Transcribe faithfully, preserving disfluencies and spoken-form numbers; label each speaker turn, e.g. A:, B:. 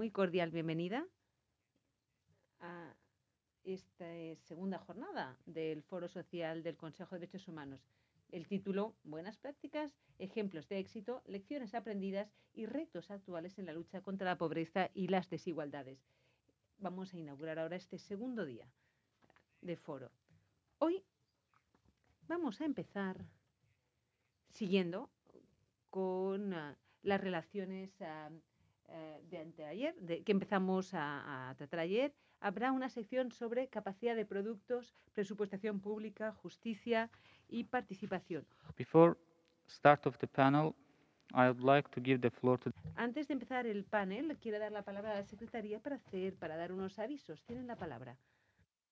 A: muy cordial bienvenida a esta segunda jornada del Foro Social del Consejo de Derechos Humanos. El título, Buenas prácticas, ejemplos de éxito, lecciones aprendidas y retos actuales en la lucha contra la pobreza y las desigualdades. Vamos a inaugurar ahora este segundo día de foro. Hoy vamos a empezar siguiendo con uh, las relaciones uh, uh, de anteayer, de, que empezamos a, a tratar ayer. Habrá una sección sobre capacidad de productos, presupuestación pública, justicia y participación.
B: Before start of the panel, I would like to give the floor to...
A: Antes de empezar el panel, quiero dar la palabra a la secretaría para hacer, para dar unos avisos. Tienen la palabra.